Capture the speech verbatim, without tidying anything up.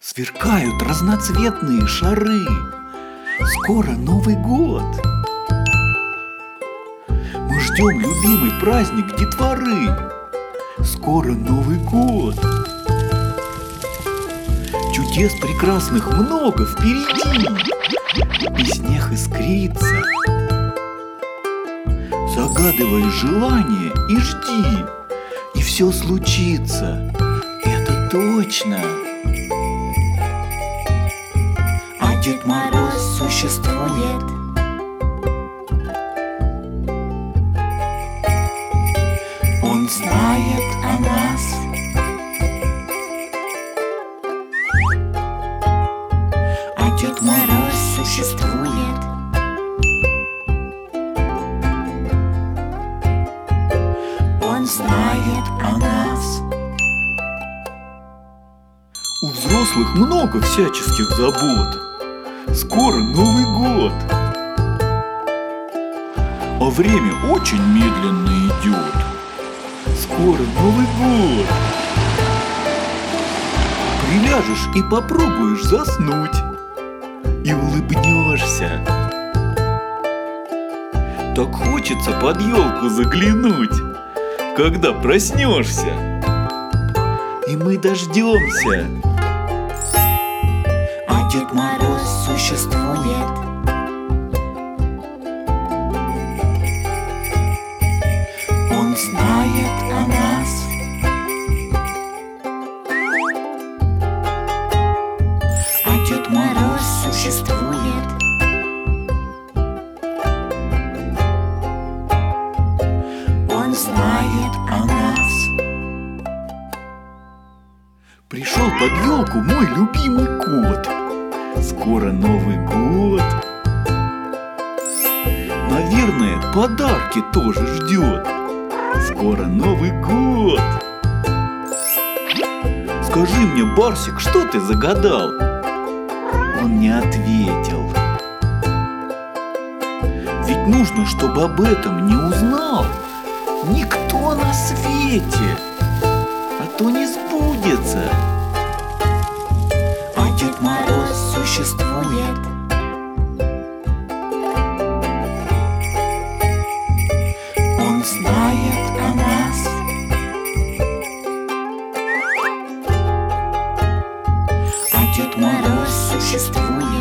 Сверкают разноцветные шары. Скоро Новый год. Мы ждем любимый праздник детворы. Скоро Новый год. Чудес прекрасных много впереди. И снег искрится. Загадывай желание и жди. И все случится. Это точно. А Дед Мороз существует. Он знает о нас. А Дед Мороз существует. Он знает о нас. У взрослых много всяческих забот. Скоро Новый год. А время очень медленно идет. Скоро Новый год. Приляжешь и попробуешь заснуть. И улыбнешься. Так хочется под елку заглянуть, когда проснешься. И мы дождемся. А Дед Мороз существует. Он знает о нас. А Дед Мороз существует. Он знает о нас. Пришел под елку мой любимый кот. Скоро Новый год. Наверное, подарки тоже ждет. Скоро Новый год. Скажи мне, Барсик, что ты загадал? Он не ответил. Ведь нужно, чтобы об этом не узнал никто на свете, а то не сбудется. А Дед Мороз существует. Он знает о нас. А Дед Мороз существует.